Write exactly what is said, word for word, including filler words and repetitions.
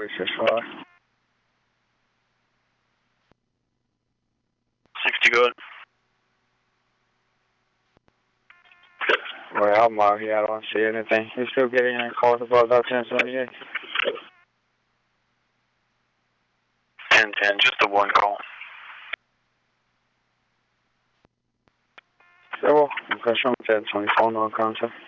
six five. sixty good. Well, I'm out here. I don't see anything. You still getting any calls about that ten seventy-eight? ten ten, just the one call. So, impression ten twenty-four, no contact.